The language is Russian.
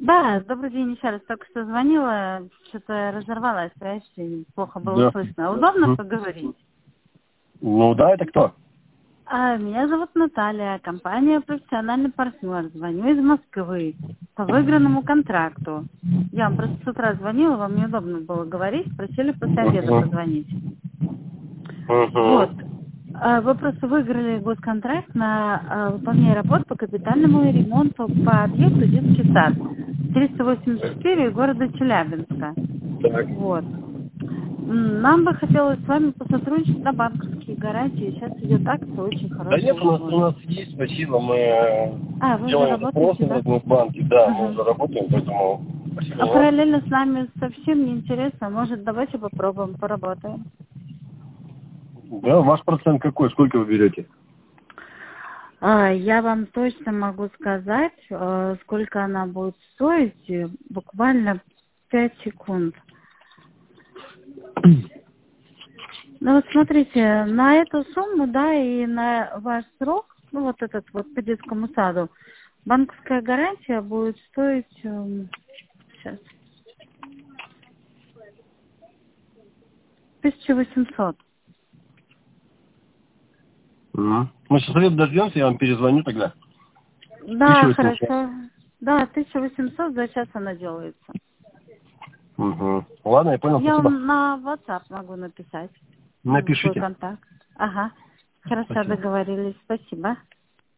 Да, добрый день еще раз. Только что звонила, что-то разорвалась связь, и плохо было Да. слышно. Удобно поговорить? Ну да, это кто? Меня зовут Наталья, компания «Профессиональный партнер». Звоню из Москвы по выигранному контракту. Я вам просто с утра звонила, вам неудобно было говорить, просили после обеда позвонить. Вот. Вы просто выиграли госконтракт на выполнение работ по капитальному ремонту по объекту «Детский сад» 384 города Челябинска. Так. Вот. Нам бы хотелось с вами посотрудничать на банковские гарантии. Сейчас идет акция, очень Да хорошая нет, у возможность. нас есть, спасибо, мы Вы уже делаем запросы работаете, в да? Росбанке, да, мы Угу. уже работаем, поэтому спасибо А за вас. параллельно с нами совсем неинтересно. Может, давайте попробуем, поработаем. Да, ваш процент какой, сколько вы берете? Я вам точно могу сказать, сколько она будет стоить, буквально 5 секунд. Ну вот смотрите, на эту сумму, да, и на ваш срок, ну вот этот вот по детскому саду, банковская гарантия будет стоить, сейчас, 1800. Мы сейчас совет дождемся, я вам перезвоню тогда. Да, 1800. хорошо. Да, 1800 за час она делается. Ладно, я понял, Я спасибо. вам на WhatsApp могу написать свой Напишите. контакт. Ага. Хорошо, Спасибо. договорились. Спасибо.